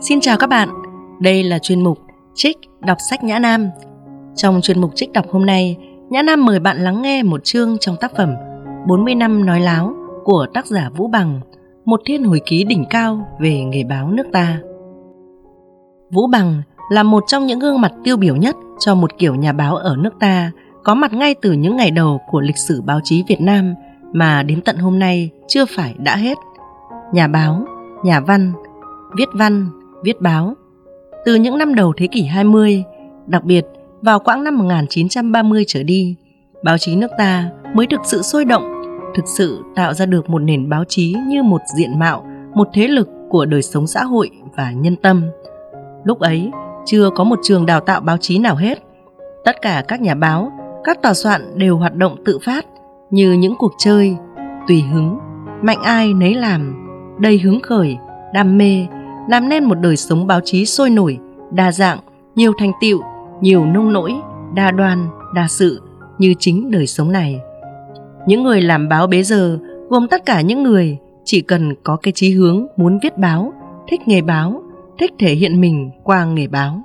Xin chào các bạn, đây là chuyên mục Trích đọc sách Nhã Nam. Trong chuyên mục Trích đọc hôm nay, Nhã Nam mời bạn lắng nghe một chương trong tác phẩm 40 năm nói láo của tác giả Vũ Bằng, một thiên hồi ký đỉnh cao về nghề báo nước ta. Vũ Bằng là một trong những gương mặt tiêu biểu nhất cho một kiểu nhà báo ở nước ta, có mặt ngay từ những ngày đầu của lịch sử báo chí Việt Nam mà đến tận hôm nay chưa phải đã hết. Nhà báo, nhà văn, viết báo. Từ những năm đầu thế kỷ 20, đặc biệt vào quãng năm 1930 trở đi, báo chí nước ta mới thực sự sôi động, thực sự tạo ra được một nền báo chí như một diện mạo, một thế lực của đời sống xã hội và nhân tâm. Lúc ấy, chưa có một trường đào tạo báo chí nào hết. Tất cả các nhà báo, các tòa soạn đều hoạt động tự phát, như những cuộc chơi, tùy hứng, mạnh ai nấy làm, đầy hứng khởi, đam mê, làm nên một đời sống báo chí sôi nổi, đa dạng, nhiều thành tựu, nhiều nông nỗi, đa đoan, đa sự như chính đời sống này. Những người làm báo bấy giờ gồm tất cả những người chỉ cần có cái chí hướng muốn viết báo, thích nghề báo, thích thể hiện mình qua nghề báo.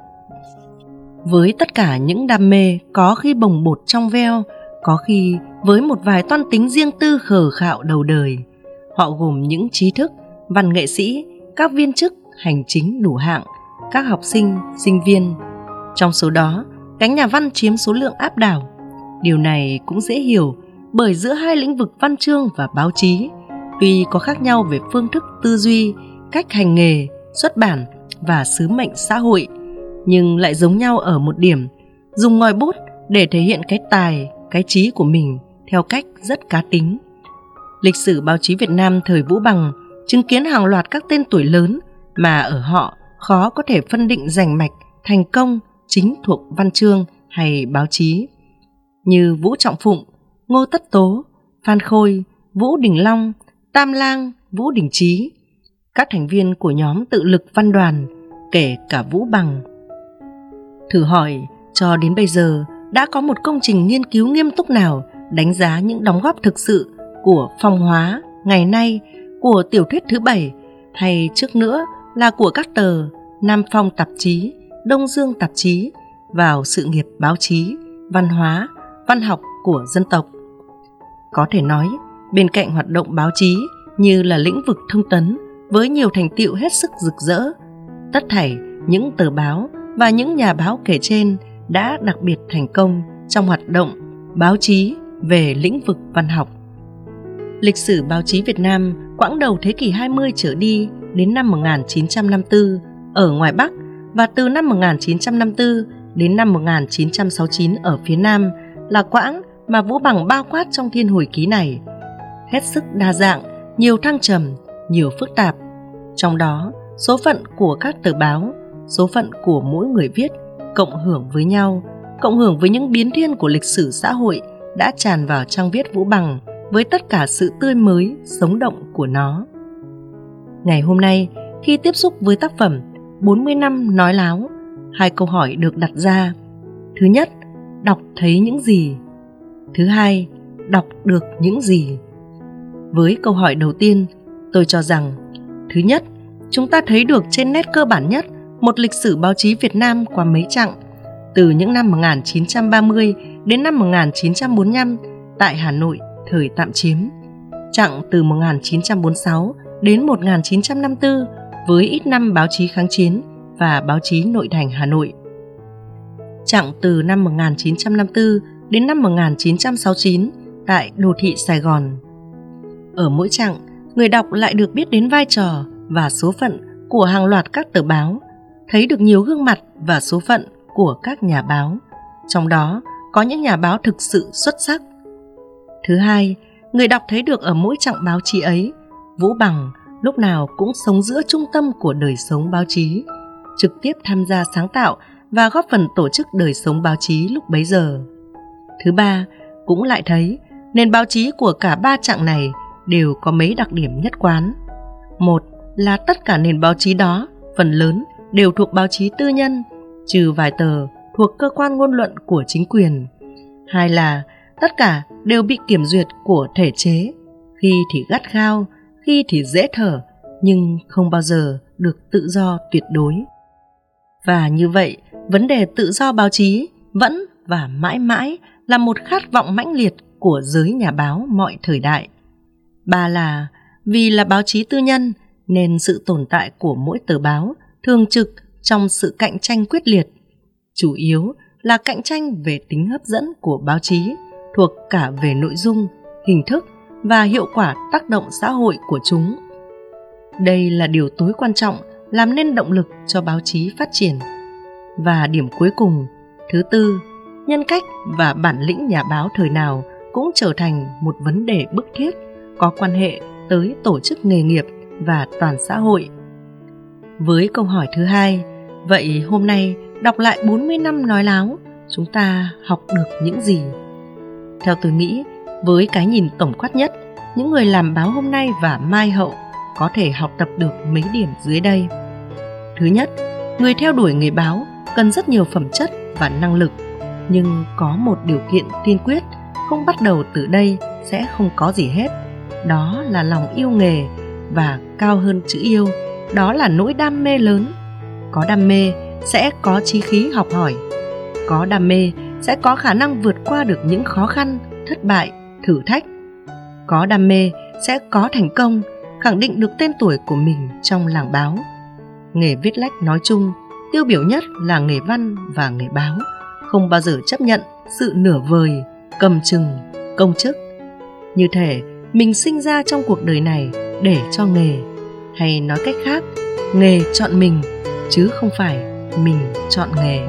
Với tất cả những đam mê có khi bồng bột trong veo, có khi với một vài toan tính riêng tư khờ khạo đầu đời. Họ gồm những trí thức, văn nghệ sĩ, các viên chức, hành chính đủ hạng, các học sinh, sinh viên. Trong số đó, cánh nhà văn chiếm số lượng áp đảo. Điều này cũng dễ hiểu bởi giữa hai lĩnh vực văn chương và báo chí, tuy có khác nhau về phương thức tư duy, cách hành nghề, xuất bản và sứ mệnh xã hội, nhưng lại giống nhau ở một điểm, dùng ngòi bút để thể hiện cái tài, cái trí của mình theo cách rất cá tính. Lịch sử báo chí Việt Nam thời Vũ Bằng chứng kiến hàng loạt các tên tuổi lớn mà ở họ khó có thể phân định rành mạch thành công chính thuộc văn chương hay báo chí, như Vũ Trọng Phụng, Ngô Tất Tố, Phan Khôi, Vũ Đình Long, Tam Lang, Vũ Đình Trí, các thành viên của nhóm tự lực văn đoàn, kể cả Vũ Bằng. Thử hỏi, cho đến bây giờ đã có một công trình nghiên cứu nghiêm túc nào đánh giá những đóng góp thực sự của Phong Hóa, Ngày Nay, của Tiểu thuyết thứ 7, hay trước nữa là của các tờ Nam Phong tạp chí, Đông Dương tạp chí vào sự nghiệp báo chí, văn hóa, văn học của dân tộc? Có thể nói, bên cạnh hoạt động báo chí như là lĩnh vực thông tấn với nhiều thành tựu hết sức rực rỡ, tất thảy những tờ báo và những nhà báo kể trên đã đặc biệt thành công trong hoạt động báo chí về lĩnh vực văn học. Lịch sử báo chí Việt Nam quãng đầu thế kỷ 20 trở đi đến năm 1954 ở ngoài Bắc và từ năm 1954 đến năm 1969 ở phía Nam là quãng mà Vũ Bằng bao quát trong thiên hồi ký này. Hết sức đa dạng, nhiều thăng trầm, nhiều phức tạp. Trong đó, số phận của các tờ báo, số phận của mỗi người viết cộng hưởng với nhau, cộng hưởng với những biến thiên của lịch sử xã hội đã tràn vào trang viết Vũ Bằng với tất cả sự tươi mới, sống động của nó. Ngày hôm nay, khi tiếp xúc với tác phẩm 40 năm nói láo, hai câu hỏi được đặt ra. Thứ nhất, đọc thấy những gì? Thứ hai, đọc được những gì? Với câu hỏi đầu tiên, tôi cho rằng, thứ nhất, chúng ta thấy được trên nét cơ bản nhất một lịch sử báo chí Việt Nam qua mấy chặng, từ những năm 1930 đến năm 1945 tại Hà Nội thời tạm chiếm, chặng từ 1946 đến 1954 với ít năm báo chí kháng chiến và báo chí nội thành Hà Nội, chặng từ năm 1954 đến năm 1969 tại đô thị Sài Gòn. Ở mỗi chặng, người đọc lại được biết đến vai trò và số phận của hàng loạt các tờ báo, thấy được nhiều gương mặt và số phận của các nhà báo, trong đó có những nhà báo thực sự xuất sắc. Thứ hai, người đọc thấy được ở mỗi chặng báo chí ấy, Vũ Bằng lúc nào cũng sống giữa trung tâm của đời sống báo chí, trực tiếp tham gia sáng tạo và góp phần tổ chức đời sống báo chí lúc bấy giờ. Thứ ba, cũng lại thấy nền báo chí của cả ba chặng này đều có mấy đặc điểm nhất quán. Một là tất cả nền báo chí đó phần lớn đều thuộc báo chí tư nhân, trừ vài tờ thuộc cơ quan ngôn luận của chính quyền. Hai là tất cả đều bị kiểm duyệt của thể chế, khi thì gắt gao, khi thì dễ thở, nhưng không bao giờ được tự do tuyệt đối. Và như vậy, vấn đề tự do báo chí vẫn và mãi mãi là một khát vọng mãnh liệt của giới nhà báo mọi thời đại. Ba là vì là báo chí tư nhân nên sự tồn tại của mỗi tờ báo thường trực trong sự cạnh tranh quyết liệt, chủ yếu là cạnh tranh về tính hấp dẫn của báo chí, thuộc cả về nội dung, hình thức và hiệu quả tác động xã hội của chúng. Đây là điều tối quan trọng làm nên động lực cho báo chí phát triển. Và điểm cuối cùng, thứ tư, nhân cách và bản lĩnh nhà báo thời nào cũng trở thành một vấn đề bức thiết có quan hệ tới tổ chức nghề nghiệp và toàn xã hội. Với câu hỏi thứ hai, vậy hôm nay đọc lại 40 năm nói láo, chúng ta học được những gì? Theo tôi nghĩ, với cái nhìn tổng quát nhất, những người làm báo hôm nay và mai hậu có thể học tập được mấy điểm dưới đây. Thứ nhất, người theo đuổi nghề báo cần rất nhiều phẩm chất và năng lực, nhưng có một điều kiện tiên quyết, không bắt đầu từ đây sẽ không có gì hết. Đó là lòng yêu nghề, và cao hơn chữ yêu, đó là nỗi đam mê lớn. Có đam mê sẽ có chí khí học hỏi. Có đam mê sẽ có khả năng vượt qua được những khó khăn, thất bại, thử thách. Có đam mê sẽ có thành công, khẳng định được tên tuổi của mình trong làng báo. Nghề viết lách nói chung, tiêu biểu nhất là nghề văn và nghề báo, không bao giờ chấp nhận sự nửa vời, cầm chừng, công chức. Như thể mình sinh ra trong cuộc đời này để cho nghề, hay nói cách khác, nghề chọn mình, chứ không phải mình chọn nghề.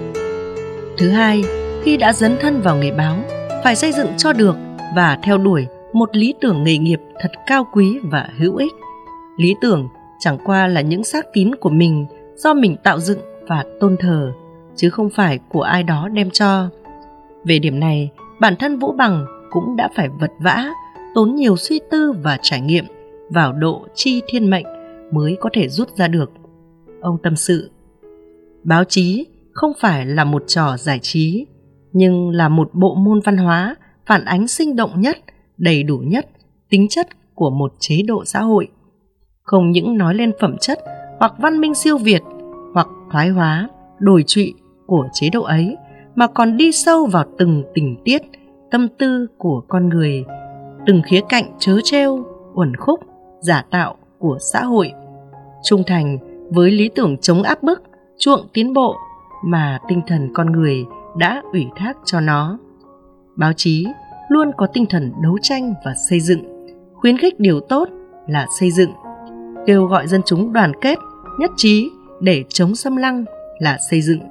Thứ hai, khi đã dấn thân vào nghề báo, phải xây dựng cho được và theo đuổi một lý tưởng nghề nghiệp thật cao quý và hữu ích. Lý tưởng chẳng qua là những xác tín của mình do mình tạo dựng và tôn thờ, chứ không phải của ai đó đem cho. Về điểm này, bản thân Vũ Bằng cũng đã phải vật vã, tốn nhiều suy tư và trải nghiệm vào độ chi thiên mệnh mới có thể rút ra được. Ông tâm sự, báo chí không phải là một trò giải trí, nhưng là một bộ môn văn hóa phản ánh sinh động nhất, đầy đủ nhất tính chất của một chế độ xã hội. Không những nói lên phẩm chất hoặc văn minh siêu việt hoặc thoái hóa, đổi trụy của chế độ ấy, mà còn đi sâu vào từng tình tiết, tâm tư của con người, từng khía cạnh trớ trêu, uẩn khúc, giả tạo của xã hội, trung thành với lý tưởng chống áp bức, chuộng tiến bộ mà tinh thần con người đã ủy thác cho nó. Báo chí luôn có tinh thần đấu tranh và xây dựng, khuyến khích điều tốt là xây dựng, kêu gọi dân chúng đoàn kết, nhất trí để chống xâm lăng là xây dựng,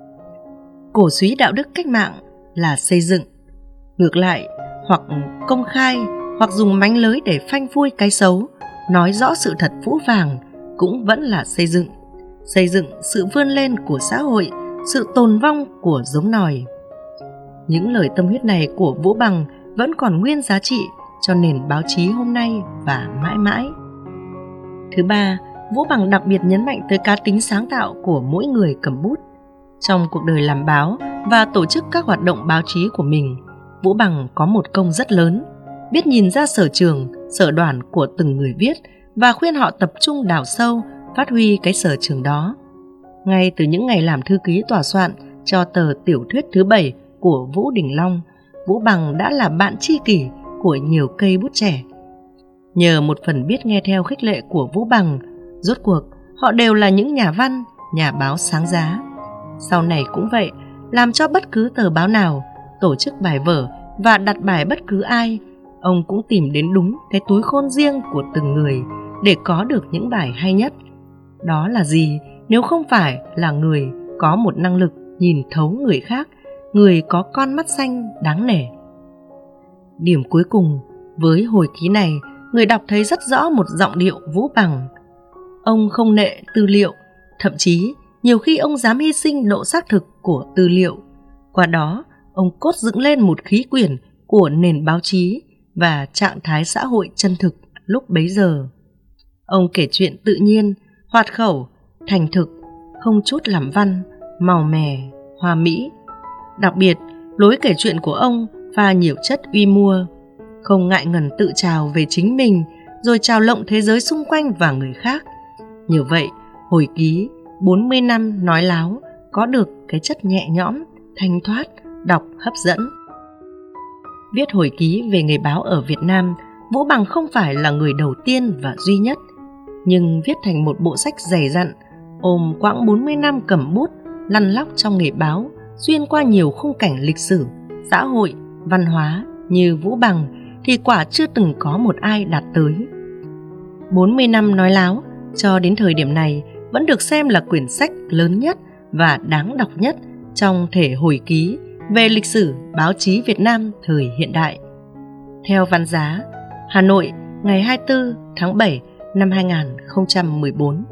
cổ suý đạo đức cách mạng là xây dựng. Ngược lại, hoặc công khai hoặc dùng mánh lới để phanh phui cái xấu, nói rõ sự thật phũ phàng cũng vẫn là xây dựng. Xây dựng sự vươn lên của xã hội, sự tồn vong của giống nòi. Những lời tâm huyết này của Vũ Bằng vẫn còn nguyên giá trị cho nền báo chí hôm nay và mãi mãi. Thứ ba, Vũ Bằng đặc biệt nhấn mạnh tới cá tính sáng tạo của mỗi người cầm bút. Trong cuộc đời làm báo và tổ chức các hoạt động báo chí của mình, Vũ Bằng có một công rất lớn, biết nhìn ra sở trường, sở đoản của từng người viết và khuyên họ tập trung đào sâu, phát huy cái sở trường đó. Ngay từ những ngày làm thư ký tòa soạn cho tờ tiểu thuyết thứ 7 của Vũ Đình Long, Vũ Bằng đã là bạn tri kỷ của nhiều cây bút trẻ. Nhờ một phần biết nghe theo khích lệ của Vũ Bằng, rốt cuộc họ đều là những nhà văn, nhà báo sáng giá. Sau này cũng vậy, làm cho bất cứ tờ báo nào tổ chức bài vở và đặt bài bất cứ ai, ông cũng tìm đến đúng cái túi khôn riêng của từng người để có được những bài hay nhất. Đó là gì nếu không phải là người có một năng lực nhìn thấu người khác, người có con mắt xanh đáng nể. Điểm cuối cùng, với hồi ký này, người đọc thấy rất rõ một giọng điệu Vũ Bằng. Ông không nệ tư liệu, thậm chí nhiều khi ông dám hy sinh độ xác thực của tư liệu. Qua đó, ông cốt dựng lên một khí quyển của nền báo chí và trạng thái xã hội chân thực lúc bấy giờ. Ông kể chuyện tự nhiên, hoạt khẩu, thành thực, không chút làm văn, màu mè, hoa mỹ. Đặc biệt, lối kể chuyện của ông pha nhiều chất uy mua, không ngại ngần tự trào về chính mình, rồi trào lộng thế giới xung quanh và người khác. Nhờ vậy, hồi ký 40 năm nói láo có được cái chất nhẹ nhõm, thanh thoát, đọc hấp dẫn. Viết hồi ký về nghề báo ở Việt Nam, Vũ Bằng không phải là người đầu tiên và duy nhất, nhưng viết thành một bộ sách dày dặn, ôm quãng 40 năm cầm bút, lăn lóc trong nghề báo, xuyên qua nhiều khung cảnh lịch sử, xã hội, văn hóa như Vũ Bằng thì quả chưa từng có một ai đạt tới. 40 năm nói láo cho đến thời điểm này vẫn được xem là quyển sách lớn nhất và đáng đọc nhất trong thể hồi ký về lịch sử báo chí Việt Nam thời hiện đại. Theo Văn Giá, Hà Nội, ngày 24 tháng 7 năm 2014.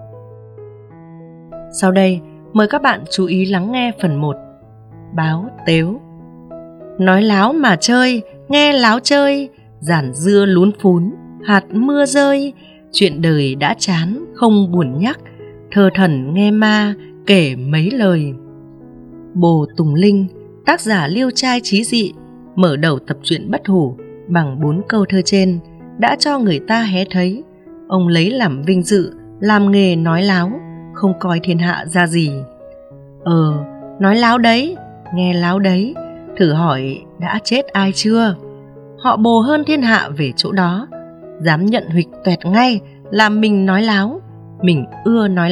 Sau đây, mời các bạn chú ý lắng nghe phần 1. Báo tếu. Nói láo mà chơi, nghe láo chơi, giản dưa lún phún, hạt mưa rơi, chuyện đời đã chán không buồn nhắc, thơ thần nghe ma kể mấy lời. Bồ Tùng Linh, tác giả liêu trai trí dị, mở đầu tập truyện Bất Hủ bằng 4 câu thơ trên, đã cho người ta hé thấy ông lấy làm vinh dự làm nghề nói láo, không coi thiên hạ ra gì. Nói láo đấy, nghe láo đấy, thử hỏi đã chết ai chưa? Họ bồ hơn thiên hạ về chỗ đó, dám nhận huỵch toẹt ngay là mình nói láo, mình ưa nói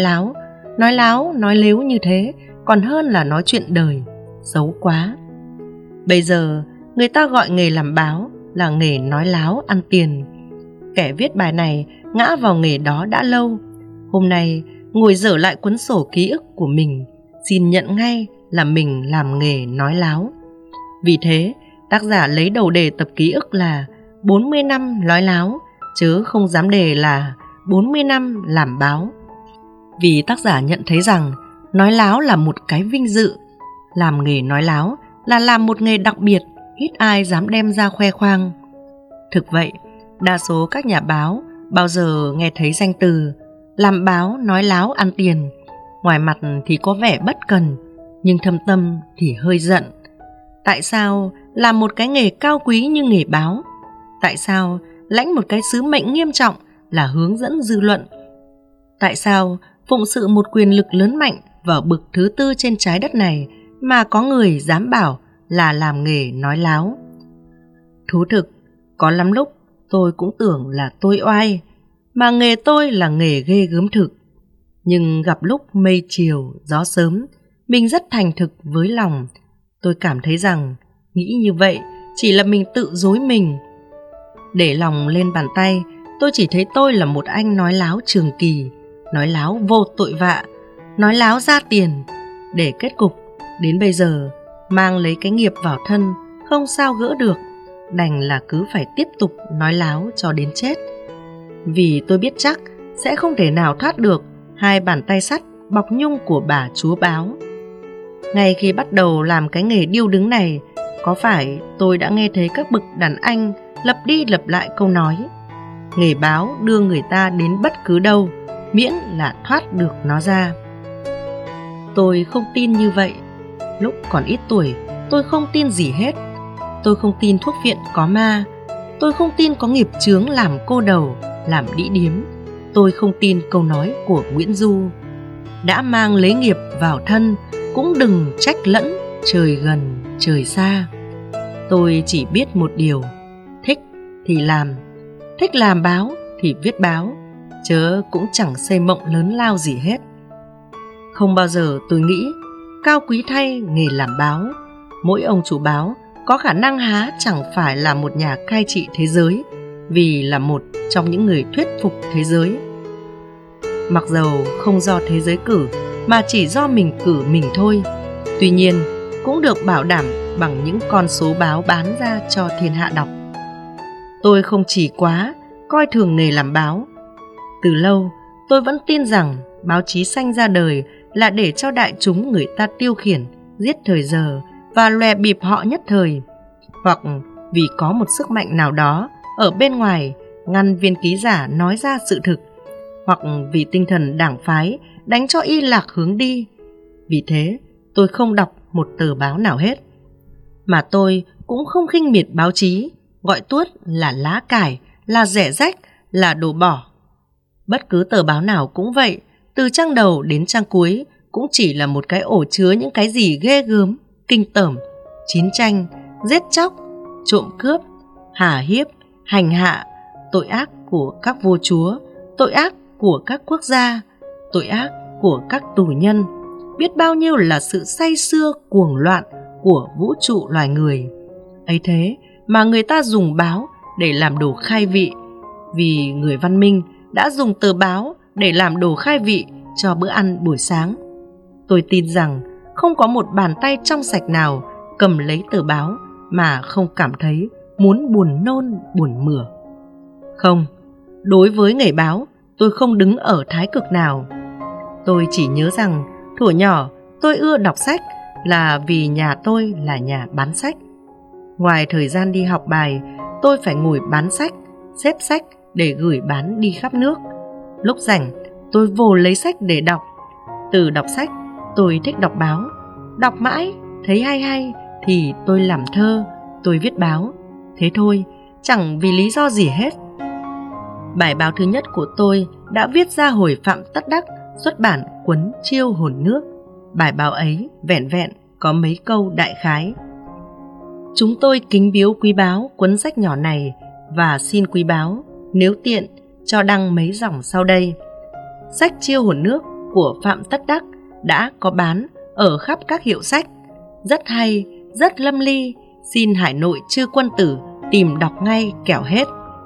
láo, nói lếu như thế còn hơn là nói chuyện đời, xấu quá. Bây giờ người ta gọi nghề làm báo là nghề nói láo ăn tiền. Kẻ viết bài này ngã vào nghề đó đã lâu, hôm nay ngồi dở lại cuốn sổ ký ức của mình, xin nhận ngay là mình làm nghề nói láo. Vì thế, tác giả lấy đầu đề tập ký ức là 40 năm nói láo, chứ không dám đề là 40 năm làm báo. Vì tác giả nhận thấy rằng nói láo là một cái vinh dự, làm nghề nói láo là làm một nghề đặc biệt, ít ai dám đem ra khoe khoang. Thực vậy, đa số các nhà báo bao giờ nghe thấy danh từ làm báo nói láo ăn tiền, ngoài mặt thì có vẻ bất cần, nhưng thâm tâm thì hơi giận. Tại sao làm một cái nghề cao quý như nghề báo? Tại sao lãnh một cái sứ mệnh nghiêm trọng là hướng dẫn dư luận? Tại sao phụng sự một quyền lực lớn mạnh vào bực thứ tư trên trái đất này mà có người dám bảo là làm nghề nói láo? Thú thực, có lắm lúc tôi cũng tưởng là tôi oai, mà nghề tôi là nghề ghê gớm thực. Nhưng gặp lúc mây chiều, gió sớm, mình rất thành thực với lòng. Tôi cảm thấy rằng nghĩ như vậy chỉ là mình tự dối mình. Để lòng lên bàn tay, tôi chỉ thấy tôi là một anh nói láo trường kỳ, nói láo vô tội vạ, nói láo ra tiền, để kết cục đến bây giờ mang lấy cái nghiệp vào thân, không sao gỡ được, đành là cứ phải tiếp tục nói láo cho đến chết. Vì tôi biết chắc sẽ không thể nào thoát được hai bàn tay sắt bọc nhung của bà chúa báo. Ngay khi bắt đầu làm cái nghề điêu đứng này, có phải tôi đã nghe thấy các bậc đàn anh lặp đi lặp lại câu nói: nghề báo đưa người ta đến bất cứ đâu, miễn là thoát được nó ra. Tôi không tin như vậy. Lúc còn ít tuổi, tôi không tin gì hết. Tôi không tin thuốc viện có ma. Tôi không tin có nghiệp chướng làm cô đầu, làm đĩ điếm. Tôi không tin câu nói của Nguyễn Du: đã mang lấy nghiệp vào thân, cũng đừng trách lẫn trời gần trời xa. Tôi chỉ biết một điều: thích thì làm, thích làm báo thì viết báo, chớ cũng chẳng xây mộng lớn lao gì hết. Không bao giờ tôi nghĩ cao quý thay nghề làm báo, mỗi ông chủ báo có khả năng há chẳng phải là một nhà cai trị thế giới, vì là một trong những người thuyết phục thế giới. Mặc dầu không do thế giới cử mà chỉ do mình cử mình thôi, tuy nhiên cũng được bảo đảm bằng những con số báo bán ra cho thiên hạ đọc. Tôi không chỉ quá coi thường nghề làm báo. Từ lâu tôi vẫn tin rằng báo chí sanh ra đời là để cho đại chúng người ta tiêu khiển, giết thời giờ và lòe bịp họ nhất thời, hoặc vì có một sức mạnh nào đó ở bên ngoài ngăn viên ký giả nói ra sự thực, hoặc vì tinh thần đảng phái đánh cho y lạc hướng đi. Vì thế tôi không đọc một tờ báo nào hết. Mà tôi cũng không khinh miệt báo chí, gọi tuốt là lá cải, là rẻ rách, là đồ bỏ. Bất cứ tờ báo nào cũng vậy, từ trang đầu đến trang cuối cũng chỉ là một cái ổ chứa những cái gì ghê gớm, kinh tởm, chiến tranh, giết chóc, trộm cướp, hà hiếp, hành hạ, tội ác của các vua chúa, tội ác của các quốc gia, tội ác của các tù nhân, biết bao nhiêu là sự say sưa cuồng loạn của vũ trụ loài người. Ấy thế mà người ta dùng báo để làm đồ khai vị, vì người văn minh đã dùng tờ báo để làm đồ khai vị cho bữa ăn buổi sáng. Tôi tin rằng không có một bàn tay trong sạch nào cầm lấy tờ báo mà không cảm thấy muốn buồn nôn buồn mửa. Không, đối với nghề báo, tôi không đứng ở thái cực nào. Tôi chỉ nhớ rằng thuở nhỏ tôi ưa đọc sách là vì nhà tôi là nhà bán sách. Ngoài thời gian đi học bài, tôi phải ngồi bán sách, xếp sách để gửi bán đi khắp nước. Lúc rảnh, tôi vồ lấy sách để đọc. Từ đọc sách, tôi thích đọc báo. Đọc mãi, thấy hay thì tôi làm thơ, tôi viết báo. Thế thôi, chẳng vì lý do gì hết. Bài báo thứ nhất của tôi đã viết ra hồi Phạm Tất Đắc xuất bản cuốn Chiêu Hồn Nước. Bài báo ấy vẻn vẹn có mấy câu đại khái. Chúng tôi kính biếu quý báo cuốn sách nhỏ này và xin quý báo nếu tiện cho đăng mấy dòng sau đây. Sách Chiêu Hồn Nước của Phạm Tất Đắc đã có bán ở khắp các hiệu sách. Rất hay, rất lâm ly, xin hải nội chư quân tử tìm đọc ngay kẻo hết.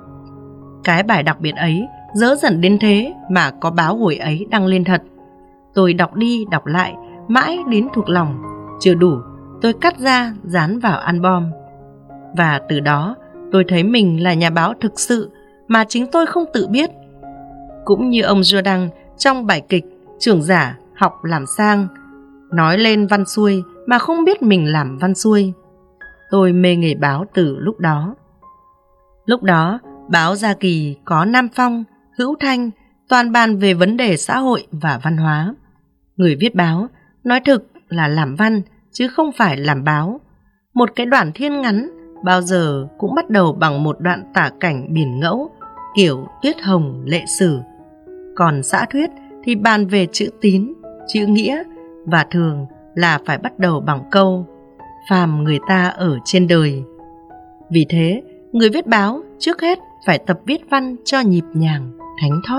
Cái bài đặc biệt ấy dớ dần đến thế mà có báo hồi ấy đăng lên thật. Tôi đọc đi đọc lại mãi đến thuộc lòng. Chưa đủ, tôi cắt ra dán vào album. Và từ đó tôi thấy mình là nhà báo thực sự mà chính tôi không tự biết. Cũng như ông Jordan trong bài kịch Trưởng giả học làm sang, nói lên văn xuôi mà không biết mình làm văn xuôi. Tôi mê nghề báo từ lúc đó. Lúc đó, báo Gia Kỳ có Nam Phong, Hữu Thanh, toàn bàn về vấn đề xã hội và văn hóa. Người viết báo, nói thực là làm văn, chứ không phải làm báo. Một cái đoạn thiên ngắn bao giờ cũng bắt đầu bằng một đoạn tả cảnh biển ngẫu, kiểu Tuyết Hồng Lệ Sử. Còn xã thuyết thì bàn về chữ tín, chữ nghĩa, và thường là phải bắt đầu bằng câu phàm người ta ở trên đời. Vì thế, người viết báo trước hết phải tập viết văn cho nhịp nhàng, thánh thót.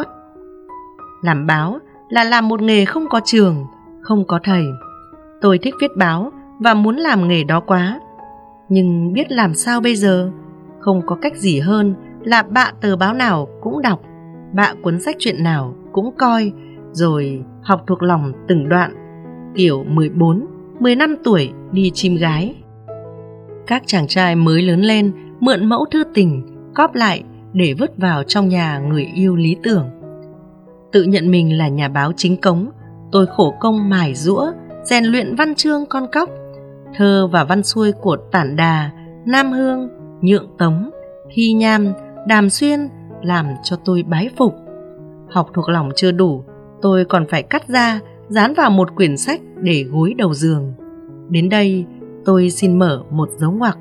Làm báo là làm một nghề không có trường, không có thầy. Tôi thích viết báo và muốn làm nghề đó quá. Nhưng biết làm sao bây giờ? Không có cách gì hơn là bạ tờ báo nào cũng đọc, bạ cuốn sách truyện nào cũng coi, rồi học thuộc lòng từng đoạn, kiểu 14, 15 tuổi đi chim gái. Các chàng trai mới lớn lên mượn mẫu thư tình, cóp lại để vứt vào trong nhà người yêu lý tưởng. Tự nhận mình là nhà báo chính cống, tôi khổ công mài giũa, rèn luyện văn chương con cóc, thơ và văn xuôi của Tản Đà, Nam Hương, Nhượng Tống, Thi Nham, Đàm Xuyên làm cho tôi bái phục. Học thuộc lòng chưa đủ, tôi còn phải cắt ra, dán vào một quyển sách để gối đầu giường. Đến đây, tôi xin mở một dấu ngoặc.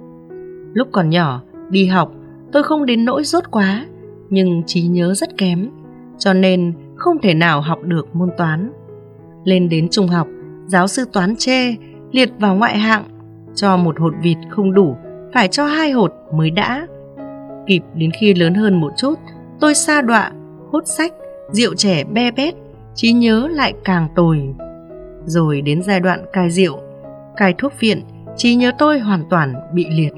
Lúc còn nhỏ, đi học, tôi không đến nỗi dốt quá, nhưng trí nhớ rất kém, cho nên không thể nào học được môn toán. Lên đến trung học, giáo sư toán chê, liệt vào ngoại hạng, cho một hột vịt không đủ, phải cho 2 hột mới đã. Kịp đến khi lớn hơn một chút, tôi sa đọa, hút sách, rượu chè be bét, trí nhớ lại càng tồi. Rồi đến giai đoạn cai rượu, cai thuốc phiện, trí nhớ tôi hoàn toàn bị liệt.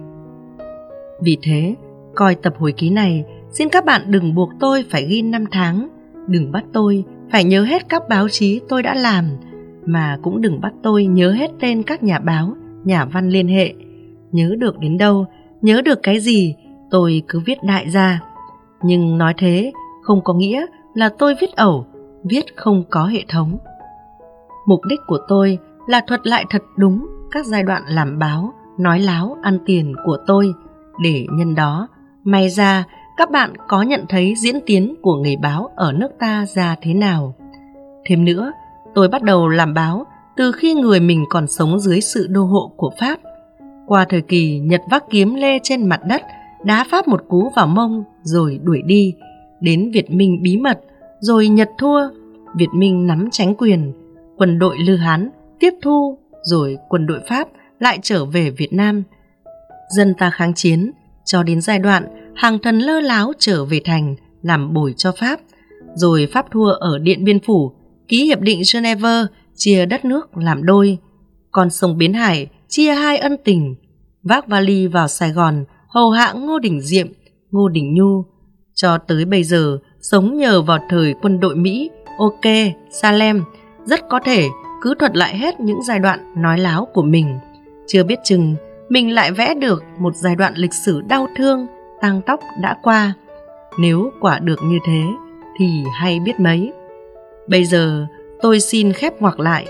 Vì thế, coi tập hồi ký này, xin các bạn đừng buộc tôi phải ghi năm tháng, đừng bắt tôi phải nhớ hết các báo chí tôi đã làm, mà cũng đừng bắt tôi nhớ hết tên các nhà báo, nhà văn liên hệ. Nhớ được đến đâu, nhớ được cái gì, tôi cứ viết đại ra. Nhưng nói thế không có nghĩa là tôi viết ẩu, viết không có hệ thống. Mục đích của tôi là thuật lại thật đúng các giai đoạn làm báo, nói láo, ăn tiền của tôi, để nhân đó may ra các bạn có nhận thấy diễn tiến của nghề báo ở nước ta ra thế nào. Thêm nữa, tôi bắt đầu làm báo từ khi người mình còn sống dưới sự đô hộ của Pháp. Qua thời kỳ Nhật vác kiếm lê trên mặt đất, đá Pháp một cú vào mông rồi đuổi đi, đến Việt Minh bí mật, rồi Nhật thua, Việt Minh nắm chính quyền, quân đội Lư Hán tiếp thu, rồi quân đội Pháp lại trở về Việt Nam. Dân ta kháng chiến cho đến giai đoạn hàng thần lơ láo trở về thành làm bồi cho Pháp, rồi Pháp thua ở Điện Biên Phủ, ký hiệp định Geneva chia đất nước làm đôi. Con sông Bến Hải chia hai ân tình, vác vali vào Sài Gòn hầu hạ Ngô Đình Diệm, Ngô Đình Nhu. Cho tới bây giờ sống nhờ vào thời quân đội Mỹ, ok, Salem, rất có thể cứ thuật lại hết những giai đoạn nói láo của mình. Chưa biết chừng mình lại vẽ được một giai đoạn lịch sử đau thương, tang tóc đã qua. Nếu quả được như thế thì hay biết mấy. Bây giờ tôi xin khép ngoặc lại.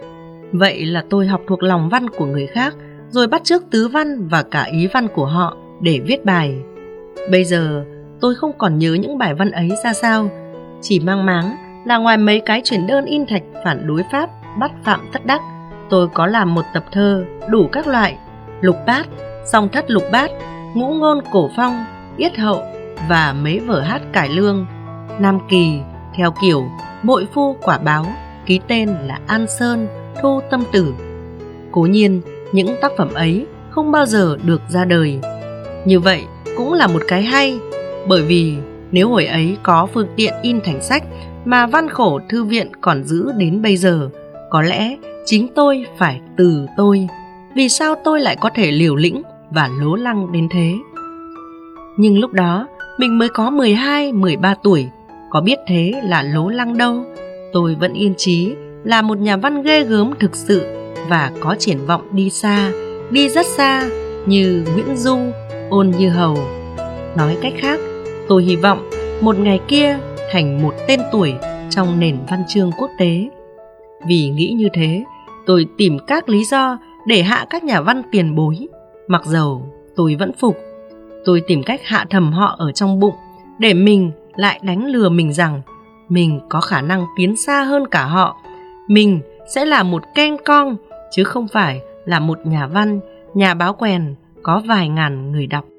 Vậy là tôi học thuộc lòng văn của người khác, rồi bắt chước tứ văn và cả ý văn của họ để viết bài. Bây giờ tôi không còn nhớ những bài văn ấy ra sao, chỉ mang máng là ngoài mấy cái chuyển đơn in thạch phản đối Pháp bắt Phạm Tất Đắc, tôi có làm một tập thơ đủ các loại: lục bát, song thất lục bát, ngũ ngôn cổ phong, yết hậu và mấy vở hát cải lương. Nam kỳ theo kiểu bội phu quả báo, ký tên là An Sơn, Thu Tâm Tử. Cố nhiên những tác phẩm ấy không bao giờ được ra đời. Như vậy cũng là một cái hay, bởi vì nếu hồi ấy có phương tiện in thành sách mà văn khổ thư viện còn giữ đến bây giờ, có lẽ chính tôi phải từ tôi. Vì sao tôi lại có thể liều lĩnh và lố lăng đến thế? Nhưng lúc đó mình mới có 12-13 tuổi, có biết thế là lố lăng đâu. Tôi vẫn yên chí là một nhà văn ghê gớm thực sự và có triển vọng đi xa, đi rất xa, như Nguyễn Du, Ôn Như Hầu. Nói cách khác, tôi hy vọng một ngày kia thành một tên tuổi trong nền văn chương quốc tế. Vì nghĩ như thế, tôi tìm các lý do để hạ các nhà văn tiền bối. Mặc dầu tôi vẫn phục, tôi tìm cách hạ thầm họ ở trong bụng, để mình lại đánh lừa mình rằng mình có khả năng tiến xa hơn cả họ. Mình sẽ là một ken cong, chứ không phải là một nhà văn, nhà báo quèn có vài ngàn người đọc.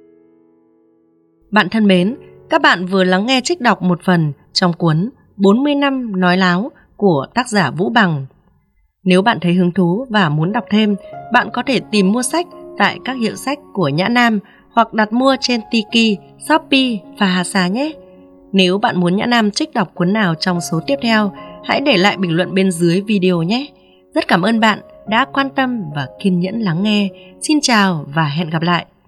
Bạn thân mến, các bạn vừa lắng nghe trích đọc một phần trong cuốn 40 năm nói láo của tác giả Vũ Bằng. Nếu bạn thấy hứng thú và muốn đọc thêm, bạn có thể tìm mua sách tại các hiệu sách của Nhã Nam hoặc đặt mua trên Tiki, Shopee và Hasa nhé. Nếu bạn muốn Nhã Nam trích đọc cuốn nào trong số tiếp theo, hãy để lại bình luận bên dưới video nhé. Rất cảm ơn bạn đã quan tâm và kiên nhẫn lắng nghe. Xin chào và hẹn gặp lại.